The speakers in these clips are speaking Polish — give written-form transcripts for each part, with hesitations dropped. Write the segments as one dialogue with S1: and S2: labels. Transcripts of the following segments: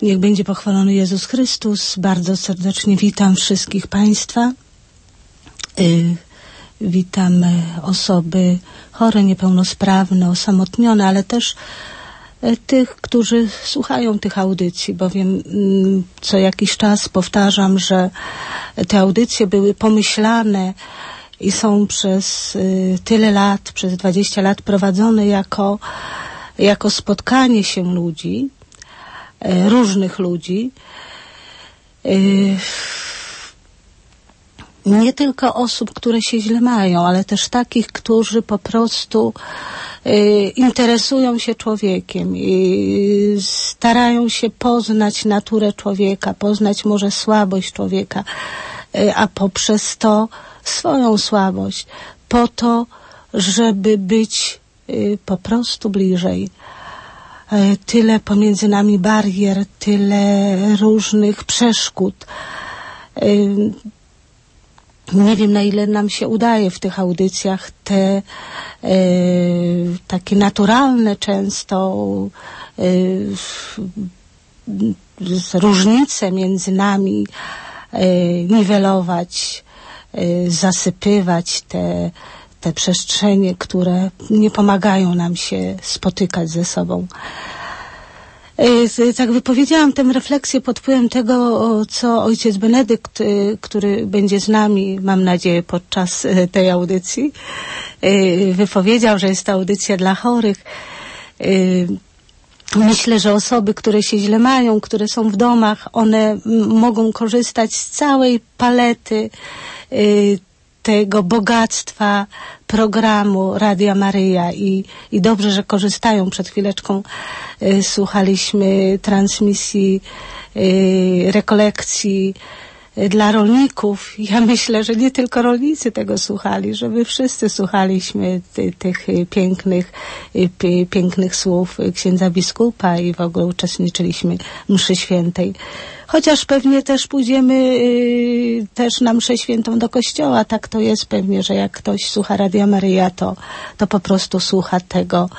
S1: Niech będzie pochwalony Jezus Chrystus. Bardzo serdecznie witam wszystkich Państwa. Witam osoby chore, niepełnosprawne, osamotnione, ale też tych, którzy słuchają tych audycji, bowiem co jakiś czas powtarzam, że te audycje były pomyślane i są przez tyle lat, przez 20 lat prowadzone jako spotkanie się ludzi, różnych ludzi, nie tylko osób, które się źle mają, ale też takich, którzy po prostu interesują się człowiekiem i starają się poznać naturę człowieka, poznać może słabość człowieka, a poprzez to swoją słabość, po to, żeby być po prostu bliżej. Tyle pomiędzy nami barier, tyle różnych przeszkód. Nie wiem, na ile nam się udaje w tych audycjach te takie naturalne często różnice między nami niwelować, zasypywać te przestrzenie, które nie pomagają nam się spotykać ze sobą. Tak wypowiedziałam tę refleksję pod wpływem tego, co ojciec Benedykt, który będzie z nami, mam nadzieję, podczas tej audycji, wypowiedział, że jest to audycja dla chorych. Myślę, że osoby, które się źle mają, które są w domach, one mogą korzystać z całej palety tego bogactwa programu Radia Maryja i dobrze, że korzystają. Przed chwileczką słuchaliśmy transmisji rekolekcji dla rolników. Ja myślę, że nie tylko rolnicy tego słuchali, że my wszyscy słuchaliśmy tych pięknych słów księdza biskupa i w ogóle uczestniczyliśmy w mszy świętej. Chociaż pewnie też pójdziemy też na mszę świętą do kościoła. Tak to jest pewnie, że jak ktoś słucha Radia Maryja, to po prostu słucha tego,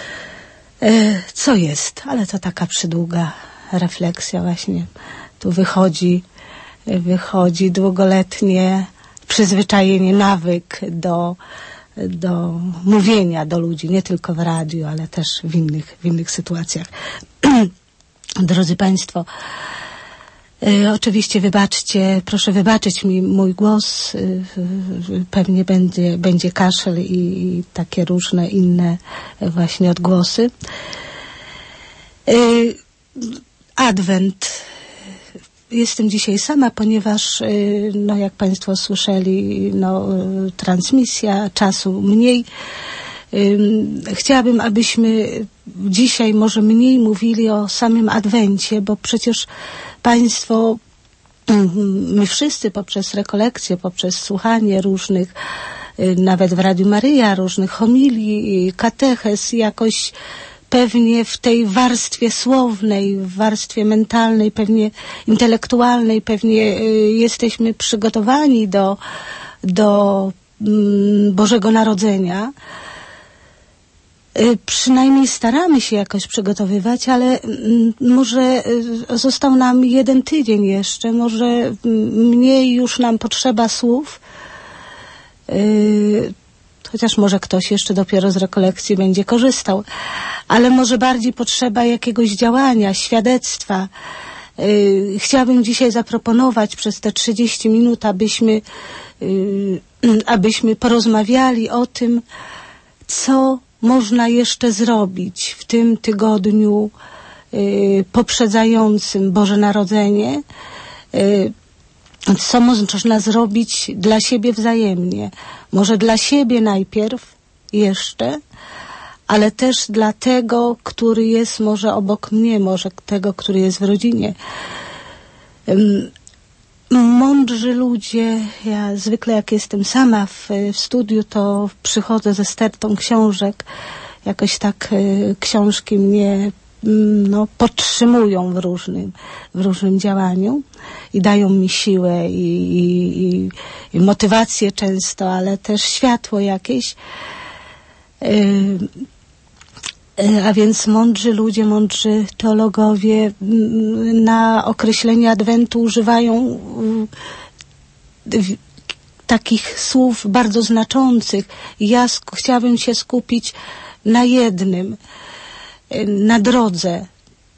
S1: co jest. Ale to taka przydługa refleksja właśnie. Tu wychodzi długoletnie przyzwyczajenie, nawyk do mówienia do ludzi, nie tylko w radiu, ale też w innych sytuacjach. Drodzy Państwo, oczywiście proszę wybaczyć mi mój głos, pewnie będzie kaszel i takie różne inne właśnie odgłosy. Adwent. Jestem dzisiaj sama, ponieważ, jak Państwo słyszeli, transmisja, czasu mniej. Chciałabym, abyśmy dzisiaj może mniej mówili o samym Adwencie, bo przecież Państwo, my wszyscy poprzez rekolekcje, poprzez słuchanie różnych, nawet w Radiu Maryja, różnych homilii, katechez, jakoś pewnie w tej warstwie słownej, w warstwie mentalnej, pewnie intelektualnej, pewnie jesteśmy przygotowani do Bożego Narodzenia. Przynajmniej staramy się jakoś przygotowywać, ale może został nam 1 tydzień jeszcze, może mniej już nam potrzeba słów, chociaż może ktoś jeszcze dopiero z rekolekcji będzie korzystał, ale może bardziej potrzeba jakiegoś działania, świadectwa. Chciałabym dzisiaj zaproponować przez te 30 minut, abyśmy porozmawiali o tym, co można jeszcze zrobić w tym tygodniu poprzedzającym Boże Narodzenie, co można zrobić dla siebie wzajemnie. Może dla siebie najpierw jeszcze, ale też dla tego, który jest może obok mnie, może tego, który jest w rodzinie. Mądrzy ludzie, ja zwykle jak jestem sama w studiu, to przychodzę ze stertą książek. Jakoś tak książki mnie podtrzymują w różnym działaniu i dają mi siłę i motywację często, ale też światło jakieś. A więc mądrzy ludzie, mądrzy teologowie na określenie Adwentu używają takich słów bardzo znaczących. Ja chciałabym się skupić na jednym, na drodze.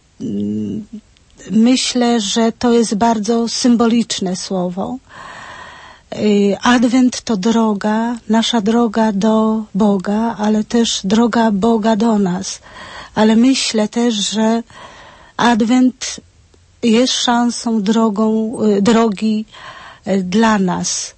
S1: Myślę, że to jest bardzo symboliczne słowo. Adwent to droga, nasza droga do Boga, ale też droga Boga do nas. Ale myślę też, że Adwent jest szansą drogi dla nas.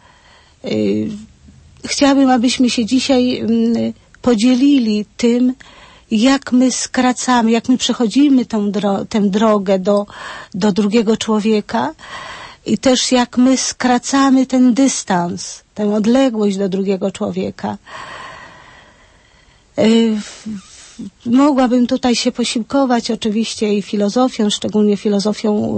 S1: Chciałabym, abyśmy się dzisiaj podzielili tym, jak my skracamy, jak my przechodzimy tę drogę do drugiego człowieka i też jak my skracamy ten dystans, tę odległość do drugiego człowieka. Mogłabym tutaj się posiłkować oczywiście i filozofią, szczególnie filozofią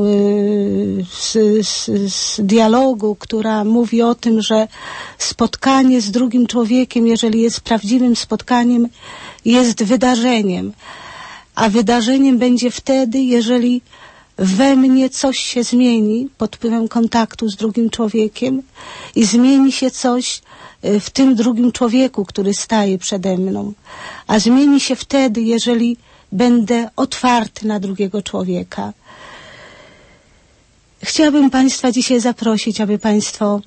S1: z dialogu, która mówi o tym, że spotkanie z drugim człowiekiem, jeżeli jest prawdziwym spotkaniem, jest wydarzeniem. A wydarzeniem będzie wtedy, jeżeli we mnie coś się zmieni pod wpływem kontaktu z drugim człowiekiem i zmieni się coś w tym drugim człowieku, który staje przede mną. A zmieni się wtedy, jeżeli będę otwarty na drugiego człowieka. Chciałabym Państwa dzisiaj zaprosić, aby Państwo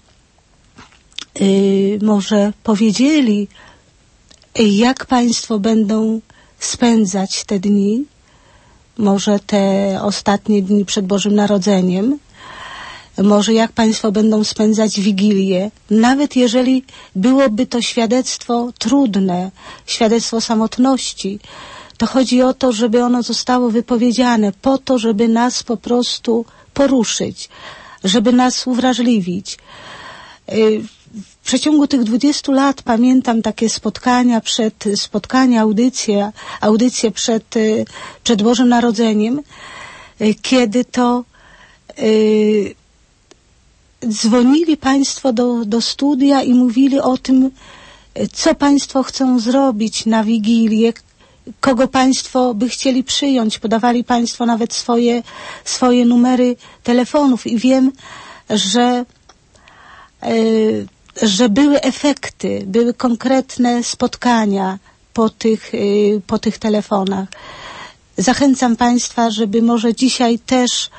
S1: może powiedzieli, jak Państwo będą spędzać te dni, może te ostatnie dni przed Bożym Narodzeniem, może jak Państwo będą spędzać Wigilię, nawet jeżeli byłoby to świadectwo trudne, świadectwo samotności, to chodzi o to, żeby ono zostało wypowiedziane po to, żeby nas po prostu poruszyć, żeby nas uwrażliwić. W przeciągu tych 20 lat pamiętam takie audycje przed Bożym Narodzeniem, kiedy to dzwonili Państwo do studia i mówili o tym, co Państwo chcą zrobić na Wigilię, kogo Państwo by chcieli przyjąć. Podawali Państwo nawet swoje numery telefonów i wiem, że były efekty, były konkretne spotkania po tych telefonach. Zachęcam Państwa, żeby może dzisiaj też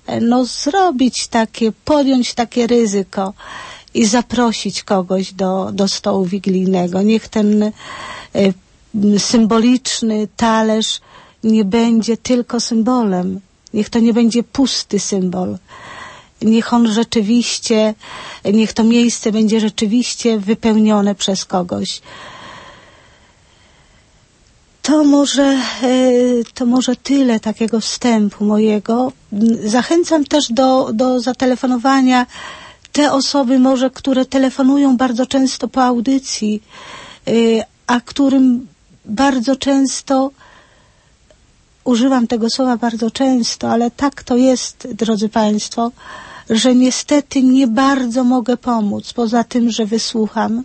S1: podjąć takie ryzyko i zaprosić kogoś do stołu wigilijnego. Niech ten symboliczny talerz nie będzie tylko symbolem. Niech to nie będzie pusty symbol. Niech to miejsce będzie rzeczywiście wypełnione przez kogoś. To może tyle takiego wstępu mojego. Zachęcam też do zatelefonowania te osoby może, które telefonują bardzo często po audycji, a którym bardzo często, używam tego słowa bardzo często, ale tak to jest, drodzy Państwo, że niestety nie bardzo mogę pomóc, poza tym, że wysłucham.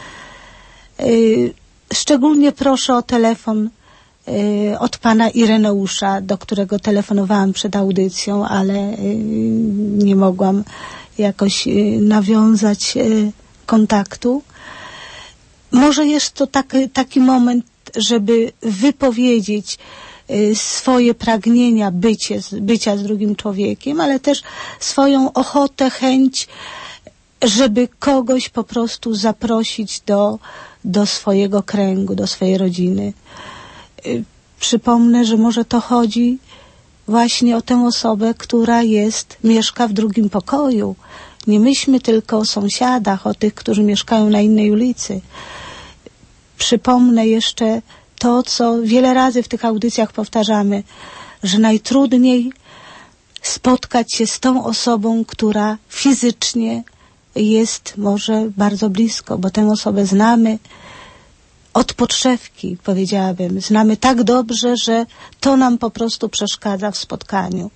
S1: Szczególnie proszę o telefon od pana Ireneusza, do którego telefonowałam przed audycją, ale nie mogłam jakoś nawiązać kontaktu. Może jest to taki moment, żeby wypowiedzieć swoje pragnienia bycia z drugim człowiekiem, ale też swoją ochotę, chęć, żeby kogoś po prostu zaprosić do swojego kręgu, do swojej rodziny. Przypomnę, że może to chodzi właśnie o tę osobę, która mieszka w drugim pokoju. Nie myślmy tylko o sąsiadach, o tych, którzy mieszkają na innej ulicy. Przypomnę jeszcze to, co wiele razy w tych audycjach powtarzamy, że najtrudniej spotkać się z tą osobą, która fizycznie jest może bardzo blisko, bo tę osobę znamy od podszewki, powiedziałabym. Znamy tak dobrze, że to nam po prostu przeszkadza w spotkaniu.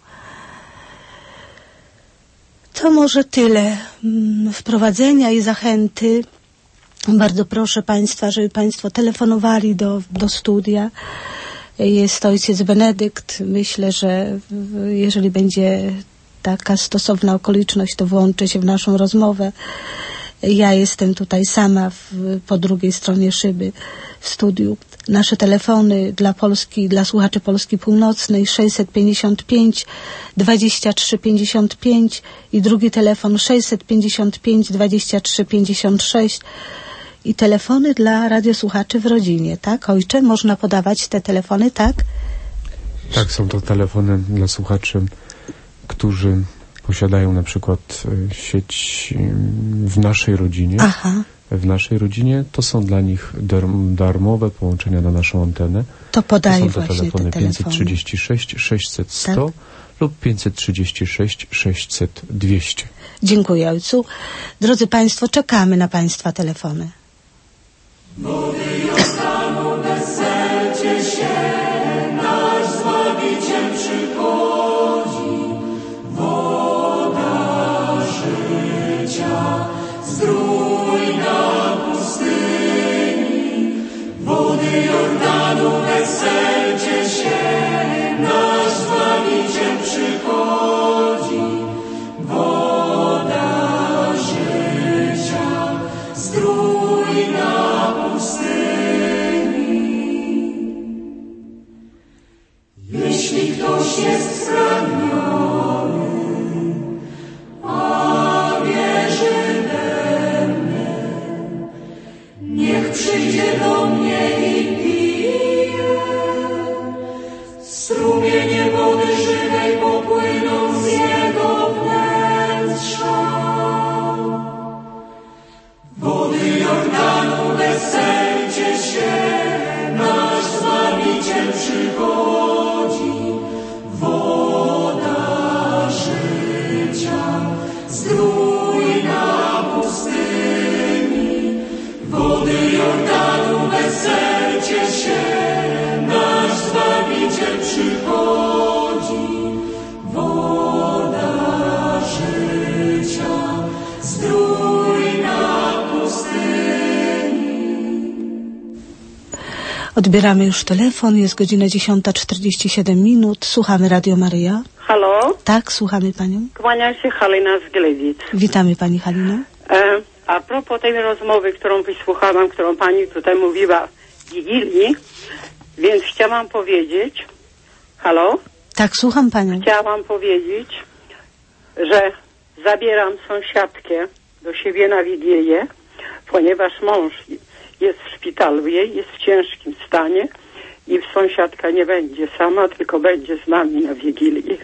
S1: To może tyle wprowadzenia i zachęty. Bardzo proszę Państwa, żeby Państwo telefonowali do studia. Jest ojciec Benedykt. Myślę, że jeżeli będzie taka stosowna okoliczność, to włączy się w naszą rozmowę. Ja jestem tutaj sama po drugiej stronie szyby w studiu. Nasze telefony dla słuchaczy Polski Północnej 655 23 55 i drugi telefon 655 23 56 i telefony dla radiosłuchaczy w rodzinie, tak? Ojcze, można podawać te telefony, tak?
S2: Tak, są to telefony dla słuchaczy, którzy posiadają na przykład sieć w naszej rodzinie.
S1: Aha.
S2: W naszej rodzinie to są dla nich darmowe połączenia na naszą antenę.
S1: To podaję
S2: to są to telefony 536 600 100 tak? lub 536 600 200.
S1: Dziękuję ojcu. Drodzy Państwo, czekamy na Państwa telefony.
S3: Jeśli ktoś jest spragniony, a wierzy we mnie, niech przyjdzie do mnie i pije. Strumienie wody żywej popłyną z jego wnętrza. Wody Jordanu weselcie się, nasz Zbawiciel przychodzi. Zdrój na pustyni, wody Jordanu weselcie się, nasz Zbawiciel przychodzi. Woda życia, zdrój na pustyni.
S1: Odbieramy już telefon, jest godzina 10:47. Słuchamy Radio Maryja.
S4: Halo?
S1: Tak, słuchamy Panią.
S4: Kłania się Halina z Gliwic.
S1: Witamy Pani Halino.
S4: A propos tej rozmowy, którą wysłuchałam, którą Pani tutaj mówiła w Wigilii, więc chciałam powiedzieć... Halo?
S1: Tak, słucham Panią.
S4: Chciałam powiedzieć, że zabieram sąsiadkę do siebie na Wigilię, ponieważ mąż jest w szpitalu, jest w ciężkim stanie i sąsiadka nie będzie sama, tylko będzie z nami na Wigilii.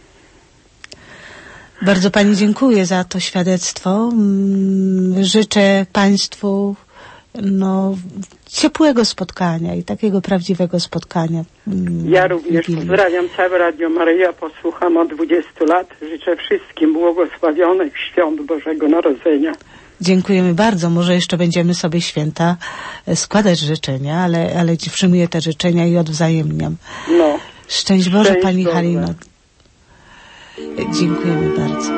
S1: Bardzo Pani dziękuję za to świadectwo. Życzę Państwu ciepłego spotkania i takiego prawdziwego spotkania.
S4: Ja również pozdrawiam całe Radio Maryja, posłucham od 20 lat. Życzę wszystkim błogosławionych świąt Bożego Narodzenia.
S1: Dziękujemy bardzo. Może jeszcze będziemy sobie święta składać życzenia, ale przyjmuję te życzenia i odwzajemniam.
S4: No.
S1: Szczęść Boże Pani Halino. Dziękujemy bardzo.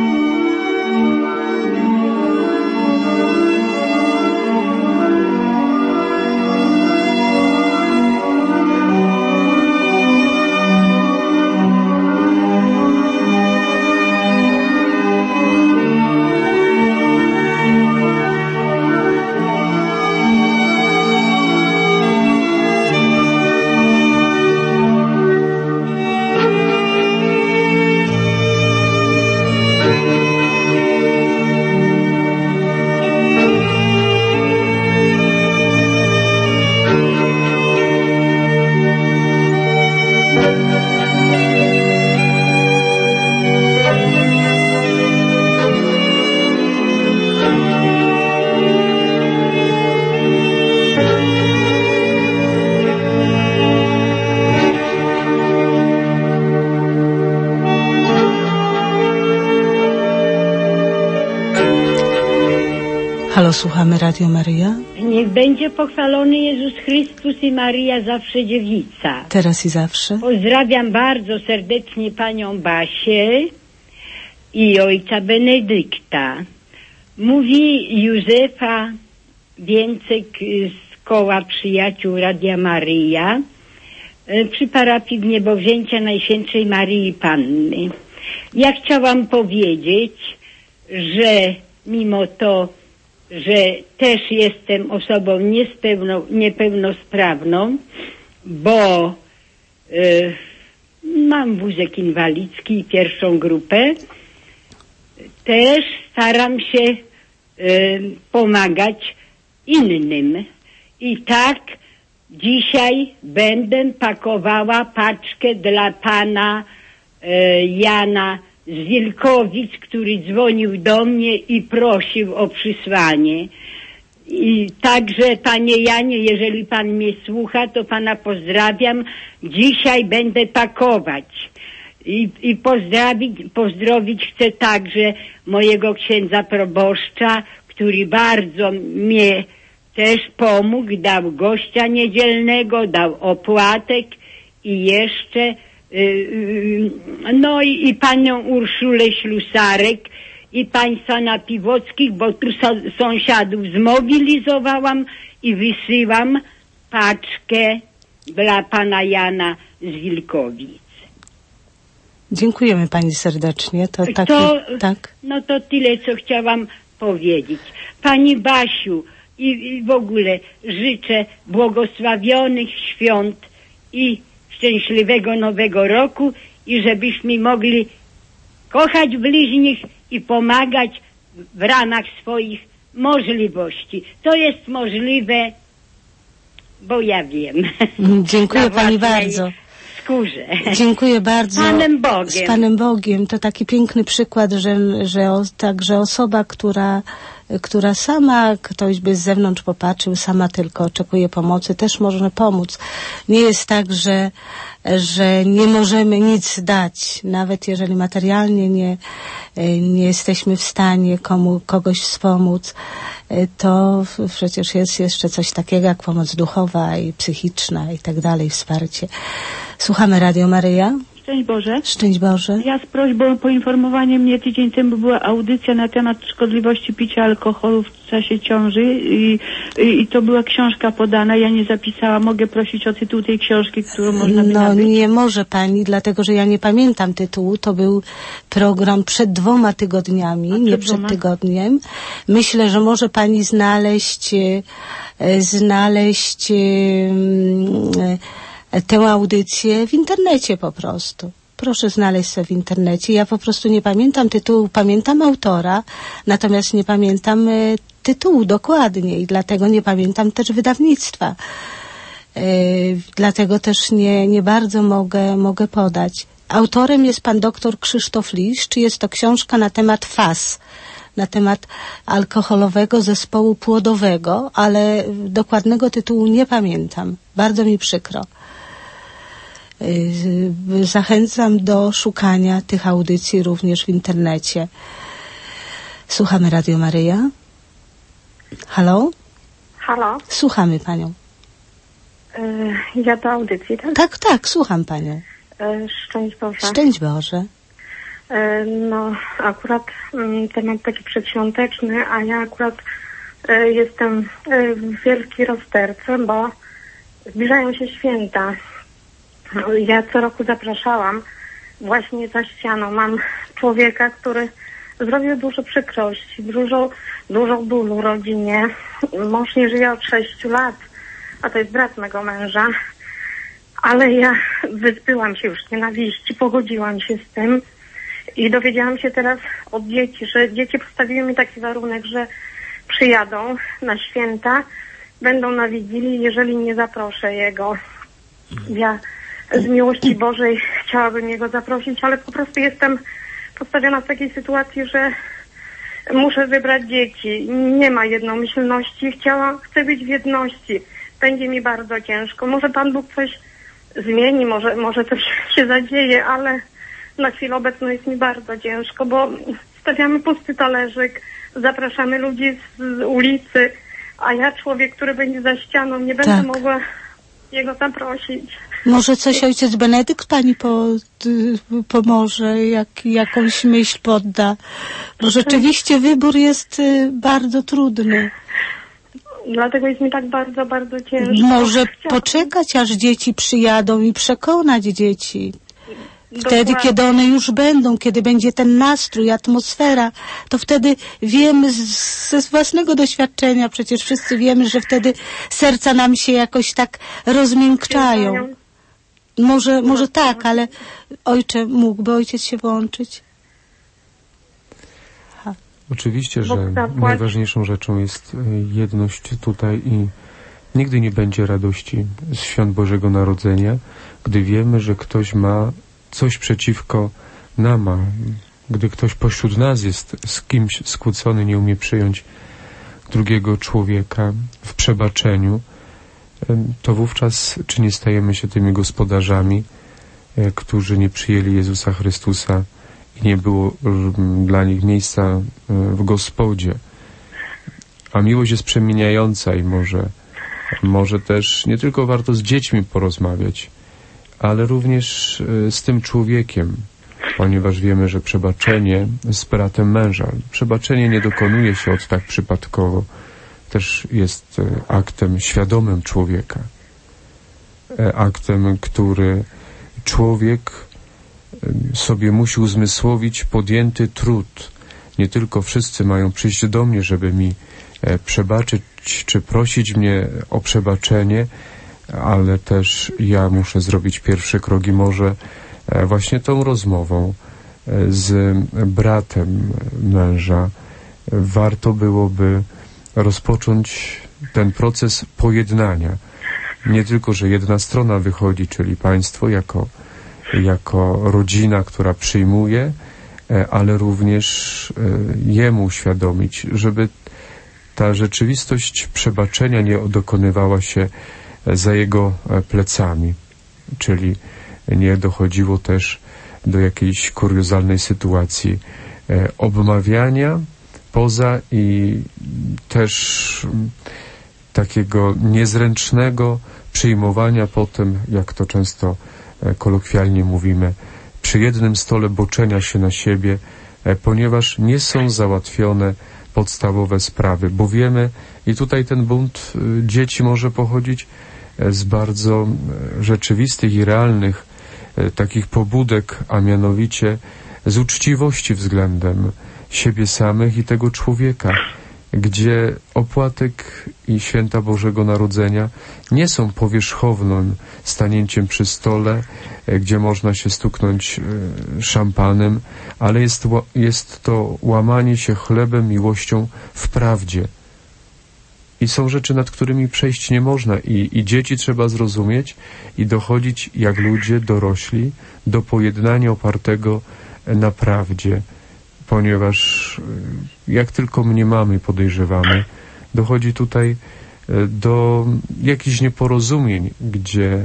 S1: Halo, słuchamy Radio Maryja.
S5: Niech będzie pochwalony Jezus Chrystus i Maryja zawsze dziewica.
S1: Teraz i zawsze.
S5: Pozdrawiam bardzo serdecznie panią Basię i ojca Benedykta. Mówi Józefa Więcek z koła przyjaciół Radia Maryja przy parafii Niebowzięcia Najświętszej Maryi Panny. Ja chciałam powiedzieć, że mimo to, że też jestem osobą niepełnosprawną, bo mam wózek inwalidzki i pierwszą grupę, też staram się pomagać innym. I tak dzisiaj będę pakowała paczkę dla pana Jana z Wilkowic, który dzwonił do mnie i prosił o przysłanie. I także, panie Janie, jeżeli pan mnie słucha, to pana pozdrawiam. Dzisiaj będę pakować. I pozdrowić chcę także mojego księdza proboszcza, który bardzo mnie też pomógł, dał gościa niedzielnego, dał opłatek i jeszcze no i panią Urszulę Ślusarek i państwa napiwockich, bo tu sąsiadów zmobilizowałam i wysyłam paczkę dla pana Jana z Wilkowic.
S1: Dziękujemy pani serdecznie. Tak.
S5: No to tyle, co chciałam powiedzieć. Pani Basiu i w ogóle życzę błogosławionych świąt i szczęśliwego nowego roku i żebyśmy mogli kochać bliźnich i pomagać w ramach swoich możliwości. To jest możliwe, bo ja wiem.
S1: Dziękuję pani bardzo.
S5: Skórze.
S1: Dziękuję bardzo.
S5: Panem Bogiem.
S1: Z Panem Bogiem. To taki piękny przykład, także osoba, która sama, ktoś by z zewnątrz popatrzył, sama tylko oczekuje pomocy, też może pomóc. Nie jest tak, że nie możemy nic dać, nawet jeżeli materialnie nie jesteśmy w stanie kogoś wspomóc, to przecież jest jeszcze coś takiego jak pomoc duchowa i psychiczna i tak dalej, wsparcie. Słuchamy Radio Maryja.
S6: Szczęść Boże.
S1: Szczęść Boże.
S6: Ja z prośbą o poinformowanie mnie, tydzień temu była audycja na temat szkodliwości picia alkoholu w czasie ciąży i to była książka podana, ja nie zapisałam. Mogę prosić o tytuł tej książki, którą można by nabyć?
S1: Nie może pani, dlatego że ja nie pamiętam tytułu. To był program przed 2 tygodniami, nie przed tygodniem. Myślę, że może pani znaleźć tę audycję w internecie po prostu. Proszę znaleźć sobie w internecie. Ja po prostu nie pamiętam tytułu, pamiętam autora, natomiast nie pamiętam tytułu dokładnie i dlatego nie pamiętam też wydawnictwa. Dlatego też nie bardzo mogę podać. Autorem jest pan doktor Krzysztof Liszcz. Jest to książka na temat FAS, na temat alkoholowego zespołu płodowego, ale dokładnego tytułu nie pamiętam. Bardzo mi przykro. Zachęcam do szukania tych audycji również w internecie. Słuchamy Radio Maryja. Halo?
S7: Halo?
S1: Słuchamy panią.
S7: Ja do audycji, tak?
S1: Tak, słucham panią.
S7: Szczęść Boże.
S1: Szczęść Boże.
S7: No, akurat temat taki przedświąteczny, a ja akurat jestem w wielkiej rozterce, bo zbliżają się święta. Ja co roku zapraszałam właśnie za ścianą. Mam człowieka, który zrobił dużo przykrości, dużo bólu rodzinie. Mąż nie żyje od 6 lat, a to jest brat mego męża. Ale ja wyzbyłam się już z nienawiści, pogodziłam się z tym i dowiedziałam się teraz od dzieci, że dzieci postawiły mi taki warunek, że przyjadą na święta, będą na Wigilii, jeżeli nie zaproszę jego. Ja z miłości Bożej chciałabym jego zaprosić, ale po prostu jestem postawiona w takiej sytuacji, że muszę wybrać dzieci. Nie ma jednomyślności. Chcę być w jedności. Będzie mi bardzo ciężko. Może Pan Bóg coś zmieni, może coś się zadzieje, ale na chwilę obecną jest mi bardzo ciężko, bo stawiamy pusty talerzyk, zapraszamy ludzi z ulicy, a ja, człowiek, który będzie za ścianą, nie będę mogła jego zaprosić.
S1: Może coś ojciec Benedykt pani pomoże, jakąś myśl podda, bo rzeczywiście wybór jest bardzo trudny.
S7: dlatego jest mi tak bardzo, bardzo ciężko.
S1: Może
S7: Chciałam-
S1: poczekać, aż dzieci przyjadą i przekonać dzieci. Wtedy,
S7: Dokładnie.
S1: kiedy one już będą, kiedy będzie ten nastrój, atmosfera, to wtedy wiemy ze własnego doświadczenia, przecież wszyscy wiemy, że wtedy serca nam się jakoś tak rozmiękczają. Może tak, ale ojcze, mógłby ojciec się włączyć?
S2: Oczywiście, że
S7: Bóg zapłać.
S2: najważniejszą rzeczą jest jedność tutaj i nigdy nie będzie radości z świąt Bożego Narodzenia, gdy wiemy, że ktoś ma coś przeciwko nam, a gdy ktoś pośród nas jest z kimś skłócony, nie umie przyjąć drugiego człowieka w przebaczeniu, to wówczas czy nie stajemy się tymi gospodarzami, którzy nie przyjęli Jezusa Chrystusa i nie było dla nich miejsca w gospodzie. A miłość jest przemieniająca i może też nie tylko warto z dziećmi porozmawiać, ale również z tym człowiekiem, ponieważ wiemy, że przebaczenie z bratem męża. Przebaczenie nie dokonuje się od tak przypadkowo. Też jest aktem świadomym człowieka. Aktem, który człowiek sobie musi uzmysłowić podjęty trud. Nie tylko wszyscy mają przyjść do mnie, żeby mi przebaczyć, czy prosić mnie o przebaczenie, ale też ja muszę zrobić pierwszy krok i może właśnie tą rozmową z bratem męża warto byłoby rozpocząć ten proces pojednania. Nie tylko, że jedna strona wychodzi, czyli państwo jako rodzina, która przyjmuje, ale również jemu uświadomić, żeby ta rzeczywistość przebaczenia nie dokonywała się za jego plecami, czyli nie dochodziło też do jakiejś kuriozalnej sytuacji obmawiania poza i też takiego niezręcznego przyjmowania potem, jak to często kolokwialnie mówimy, przy jednym stole boczenia się na siebie, ponieważ nie są załatwione podstawowe sprawy, bo wiemy, i tutaj ten bunt dzieci może pochodzić z bardzo rzeczywistych i realnych takich pobudek, a mianowicie z uczciwości względem siebie samych i tego człowieka, gdzie opłatek i święta Bożego Narodzenia nie są powierzchownym stanięciem przy stole, gdzie można się stuknąć szampanem, ale jest to łamanie się chlebem, miłością w prawdzie. I są rzeczy, nad którymi przejść nie można i dzieci trzeba zrozumieć i dochodzić jak ludzie dorośli do pojednania opartego na prawdzie, ponieważ jak tylko mniemamy, podejrzewamy, dochodzi tutaj do jakichś nieporozumień, gdzie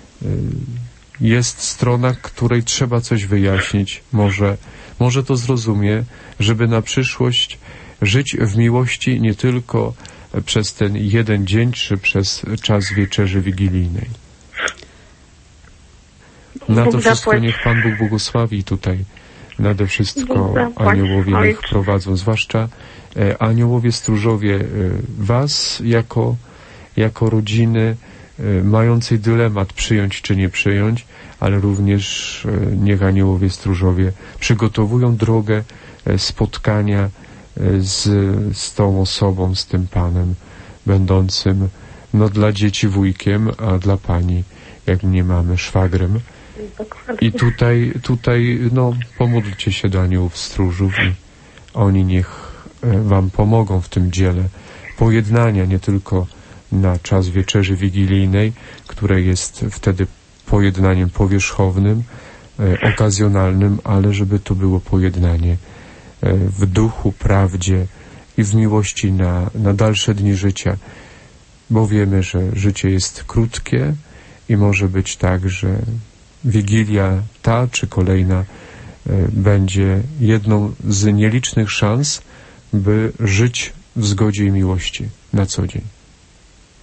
S2: jest strona, której trzeba coś wyjaśnić, może to zrozumie, żeby na przyszłość żyć w miłości nie tylko przez ten jeden dzień, czy przez czas wieczerzy wigilijnej. Na to wszystko niech Pan Bóg błogosławi tutaj. Nade wszystko aniołowie niech prowadzą, zwłaszcza aniołowie stróżowie was jako rodziny mającej dylemat przyjąć czy nie przyjąć, ale również niech aniołowie stróżowie przygotowują drogę spotkania z tą osobą, z tym Panem, będącym dla dzieci wujkiem, a dla Pani, jak nie mamy, szwagrem. I tutaj pomódlcie się do aniołów stróżów i oni niech wam pomogą w tym dziele pojednania, nie tylko na czas wieczerzy wigilijnej, które jest wtedy pojednaniem powierzchownym, okazjonalnym, ale żeby to było pojednanie w duchu, prawdzie i w miłości na dalsze dni życia, bo wiemy, że życie jest krótkie i może być tak, że Wigilia ta czy kolejna będzie jedną z nielicznych szans, by żyć w zgodzie i miłości na co dzień.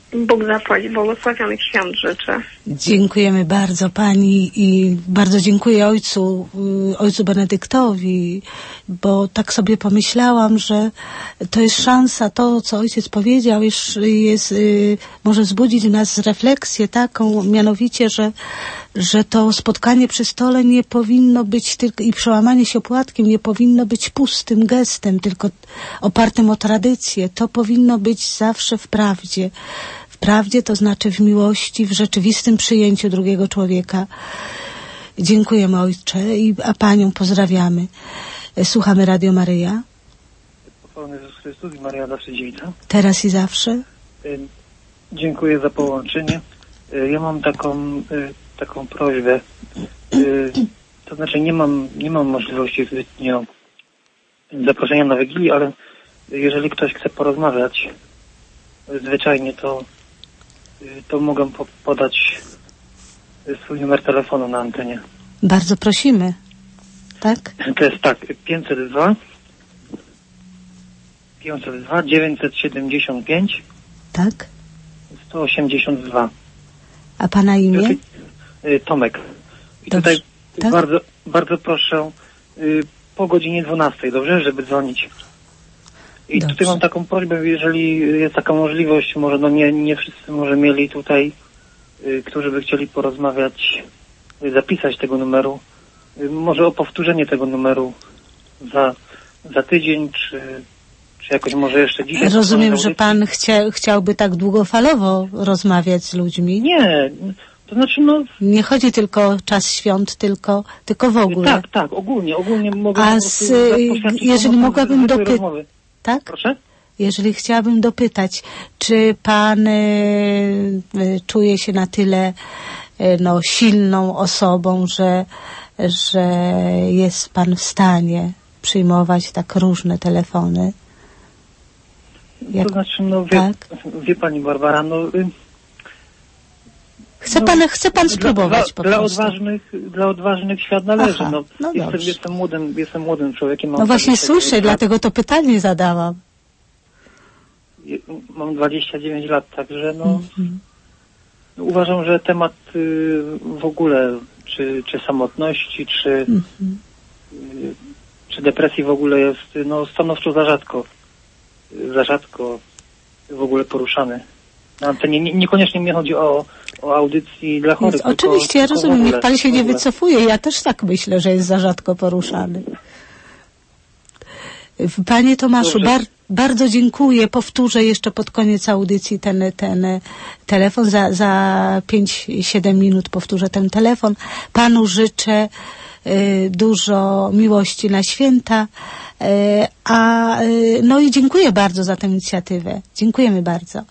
S7: Bóg zapłać, błogosławionych świąt życzę.
S1: Dziękujemy bardzo pani i bardzo dziękuję ojcu Benedyktowi, bo tak sobie pomyślałam, że to jest szansa, to co ojciec powiedział, może wzbudzić w nas refleksję taką, mianowicie, że to spotkanie przy stole nie powinno być tylko i przełamanie się opłatkiem nie powinno być pustym gestem, tylko opartym o tradycję. To powinno być zawsze w prawdzie. W prawdzie, to znaczy w miłości, w rzeczywistym przyjęciu drugiego człowieka. Dziękujemy ojcze, a panią pozdrawiamy. Słuchamy Radio Maryja.
S8: Pochwalony Jezus Chrystus i Maria zawsze dziewica.
S1: Teraz i zawsze.
S8: Dziękuję za połączenie. Ja mam taką prośbę. To znaczy nie mam możliwości zbytnio zaproszenia na Wigilię, ale jeżeli ktoś chce porozmawiać zwyczajnie, to mogę podać swój numer telefonu na antenie.
S1: Bardzo prosimy. Tak?
S8: To jest tak, 502 975
S1: tak?
S8: 182.
S1: A pana imię?
S8: Tomek. I
S1: dobrze.
S8: Tutaj
S1: tak?
S8: bardzo, bardzo proszę po godzinie 12, dobrze, żeby dzwonić. I
S1: dobrze.
S8: tutaj mam taką prośbę, jeżeli jest taka możliwość, może nie wszyscy może mieli tutaj, którzy by chcieli porozmawiać, zapisać tego numeru, może o powtórzenie tego numeru za tydzień, czy jakoś może jeszcze dzisiaj.
S1: Rozumiem, że pan chciałby tak długofalowo rozmawiać z ludźmi.
S8: Nie, to znaczy
S1: nie chodzi tylko o czas świąt, tylko w ogóle.
S8: Tak, ogólnie mogę.
S1: A jeżeli mogłabym dopytać, tak?
S8: Proszę?
S1: Jeżeli chciałabym dopytać, czy pan czuje się na tyle silną osobą, że jest pan w stanie przyjmować tak różne telefony?
S8: To znaczy, wie pani Barbara,
S1: Chce pan spróbować po prostu.
S8: Dla odważnych świat należy.
S1: Aha,
S8: jestem młodym człowiekiem.
S1: No właśnie słyszę, dlatego to pytanie zadałam.
S8: Mam 29 lat, także uważam, że temat w ogóle, czy samotności, czy depresji w ogóle jest stanowczo za rzadko w ogóle poruszany. Na antenie niekoniecznie mi chodzi o audycji dla chorych.
S1: Oczywiście, ja rozumiem, niech pan się nie wycofuje. Ja też tak myślę, że jest za rzadko poruszany. Panie Tomaszu, bardzo dziękuję. Powtórzę jeszcze pod koniec audycji ten telefon. Za 5-7 minut powtórzę ten telefon. Panu życzę dużo miłości na święta. I dziękuję bardzo za tę inicjatywę. Dziękujemy bardzo.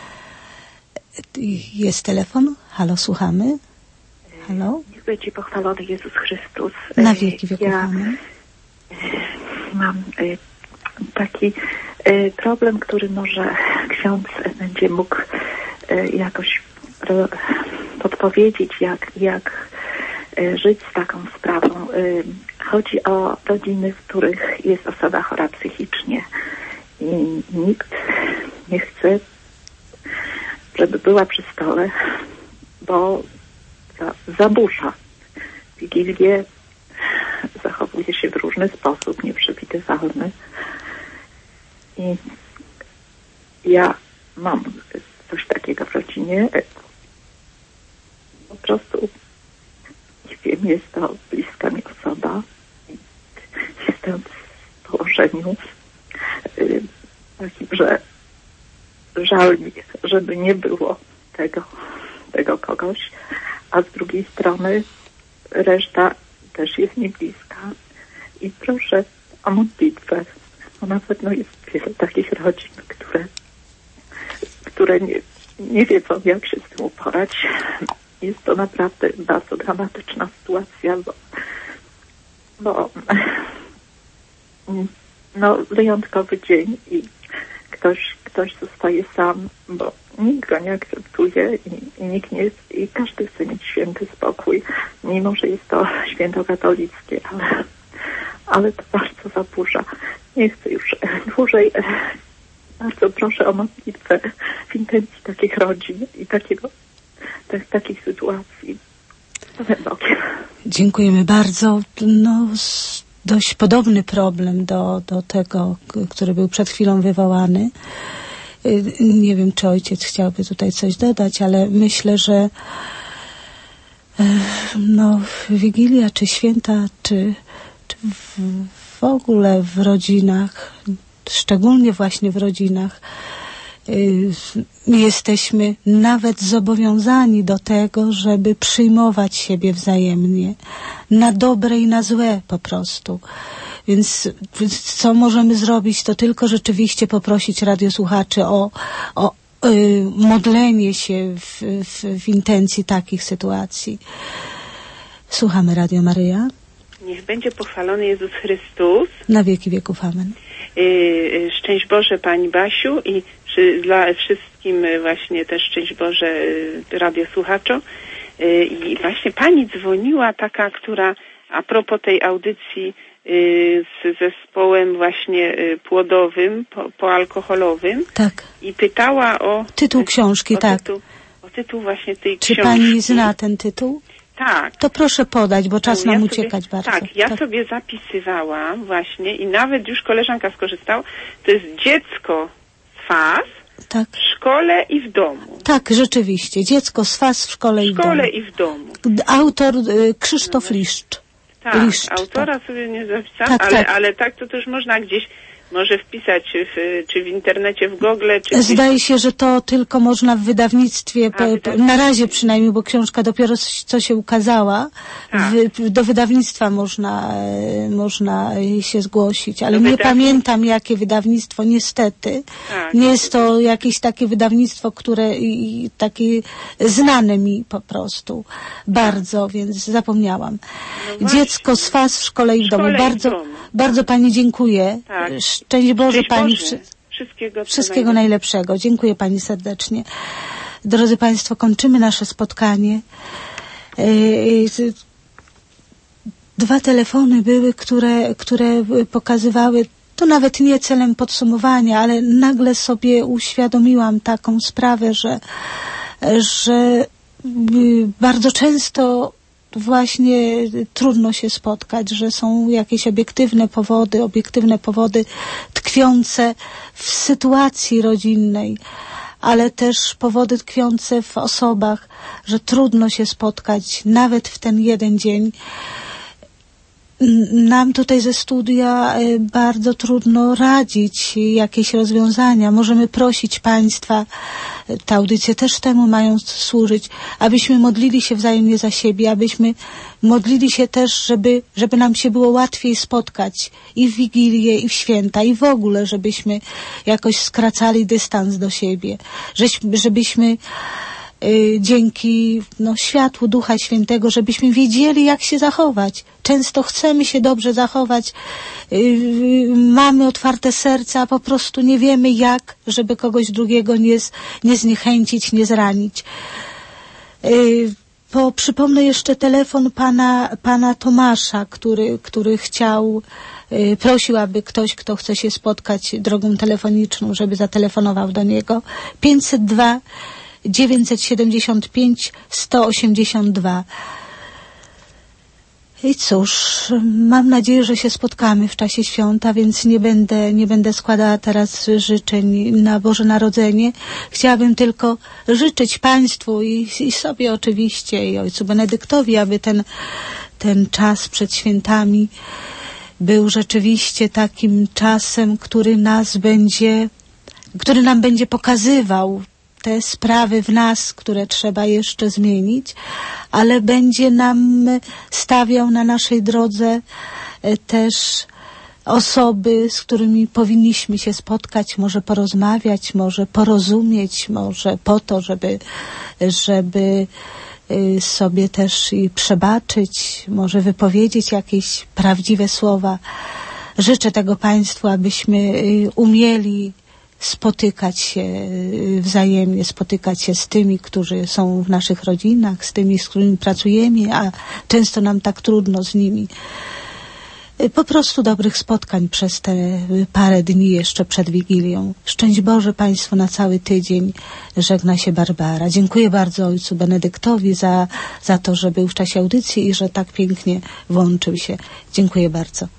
S1: Jest telefon? Halo, słuchamy? Halo?
S9: Niech będzie pochwalony Jezus Chrystus.
S1: Na wieki wieków. Amen.
S9: Mam taki problem, który może ksiądz będzie mógł jakoś podpowiedzieć, jak żyć z taką sprawą. Chodzi o rodziny, w których jest osoba chora psychicznie i nikt nie chce, żeby była przy stole, bo zaburza. Wigilię zachowuje się w różny sposób, nieprzewidywalny. I ja mam coś takiego w rodzinie. Po prostu, nie wiem, jest to bliska mi osoba. Jestem w położeniu takim, że żal mi, żeby nie było tego kogoś, a z drugiej strony reszta też jest mi bliska i proszę o modlitwę, bo na pewno jest wiele takich rodzin, które nie wiedzą, jak się z tym uporać. Jest to naprawdę bardzo dramatyczna sytuacja, bo wyjątkowy dzień i ktoś zostaje sam, bo nikt go nie akceptuje i nikt nie jest, i każdy chce mieć święty spokój, mimo że jest to święto katolickie, ale to bardzo zaburza. Nie chcę już dłużej bardzo proszę o modlitwę w intencji takich rodzin i takich sytuacji. Z Bogiem.
S1: Dziękujemy bardzo. No, dość podobny problem do tego, który był przed chwilą wywołany. Nie wiem, czy ojciec chciałby tutaj coś dodać, ale myślę, że Wigilia, czy święta, czy w ogóle w rodzinach, szczególnie właśnie w rodzinach, jesteśmy nawet zobowiązani do tego, żeby przyjmować siebie wzajemnie, na dobre i na złe po prostu. Więc co możemy zrobić, to tylko rzeczywiście poprosić radiosłuchaczy o modlenie się w intencji takich sytuacji. Słuchamy Radio Maryja.
S10: Niech będzie pochwalony Jezus Chrystus.
S1: Na wieki wieków. Amen.
S10: Szczęść Boże Pani Basiu i dla wszystkim właśnie też szczęść Boże radiosłuchaczom. I właśnie Pani dzwoniła taka, która a propos tej audycji z zespołem właśnie płodowym, poalkoholowym.
S1: Tak.
S10: I pytała o
S1: tytuł książki, tak.
S10: O tytuł właśnie tej
S1: książki. Czy Pani zna ten tytuł?
S10: Tak.
S1: To proszę podać, bo czas nam uciekać bardzo.
S10: Tak, ja sobie zapisywałam właśnie i nawet już koleżanka skorzystała. To jest Dziecko z FAS w szkole i w domu.
S1: Tak, rzeczywiście. Dziecko z FAS w szkole i w domu.
S10: W szkole i w domu.
S1: Autor Krzysztof Liszcz.
S10: Tak,
S1: Liszcz,
S10: autora sobie nie zapisałam, ale tak to też można gdzieś może wpisać czy w internecie, w Google. Czy
S1: zdaje się, że to tylko można w wydawnictwie, na razie przynajmniej, bo książka dopiero co się ukazała, do wydawnictwa można się zgłosić, ale nie pamiętam jakie wydawnictwo, niestety. Nie jest to jakieś takie wydawnictwo, które takie znane mi po prostu bardzo, więc zapomniałam. Dziecko z FAS w szkole i w domu. Bardzo Pani dziękuję. Szczęść Boże Pani. Wszystkiego najlepszego. Dziękuję Pani serdecznie. Drodzy Państwo, kończymy nasze spotkanie. 2 telefony były, które pokazywały, to nawet nie celem podsumowania, ale nagle sobie uświadomiłam taką sprawę, że bardzo często właśnie trudno się spotkać, że są jakieś obiektywne powody tkwiące w sytuacji rodzinnej, ale też powody tkwiące w osobach, że trudno się spotkać nawet w ten jeden dzień. Nam tutaj ze studia bardzo trudno radzić jakieś rozwiązania. Możemy prosić Państwa, te audycje też temu mają służyć, abyśmy modlili się wzajemnie za siebie, abyśmy modlili się też, żeby nam się było łatwiej spotkać i w Wigilię, i w święta, i w ogóle, żebyśmy jakoś skracali dystans do siebie, żebyśmy dzięki światłu Ducha Świętego, żebyśmy wiedzieli, jak się zachować. Często chcemy się dobrze zachować, mamy otwarte serce, a po prostu nie wiemy jak, żeby kogoś drugiego nie zniechęcić, nie zranić. Przypomnę jeszcze telefon pana Tomasza, który prosił, aby ktoś, kto chce się spotkać drogą telefoniczną, żeby zatelefonował do niego. 502 975 182. I cóż, mam nadzieję, że się spotkamy w czasie świąta, więc nie będę składała teraz życzeń na Boże Narodzenie. Chciałabym tylko życzyć Państwu i sobie oczywiście, i Ojcu Benedyktowi, aby ten czas przed świętami był rzeczywiście takim czasem, który nam będzie pokazywał te sprawy w nas, które trzeba jeszcze zmienić, ale będzie nam stawiał na naszej drodze też osoby, z którymi powinniśmy się spotkać, może porozmawiać, może porozumieć, może po to, żeby sobie też i przebaczyć, może wypowiedzieć jakieś prawdziwe słowa. Życzę tego Państwu, abyśmy umieli spotykać się wzajemnie, spotykać się z tymi, którzy są w naszych rodzinach, z tymi, z którymi pracujemy, a często nam tak trudno z nimi. po prostu dobrych spotkań przez te parę dni jeszcze przed Wigilią. Szczęść Boże Państwu na cały tydzień. Żegna się Barbara. Dziękuję bardzo ojcu Benedyktowi za to, że był w czasie audycji i że tak pięknie włączył się. Dziękuję bardzo.